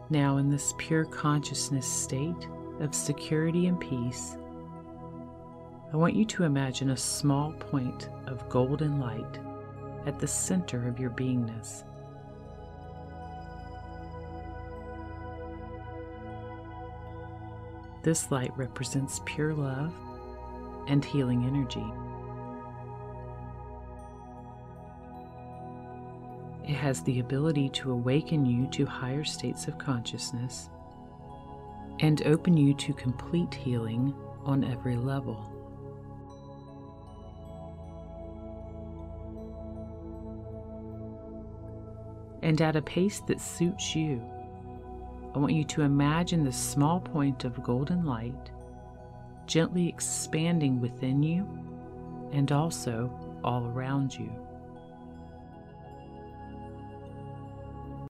Now, in this pure consciousness state of security and peace, I want you to imagine a small point of golden light at the center of your beingness. This light represents pure love and healing energy. It has the ability to awaken you to higher states of consciousness and open you to complete healing on every level. And at a pace that suits you, I want you to imagine this small point of golden light gently expanding within you and also all around you.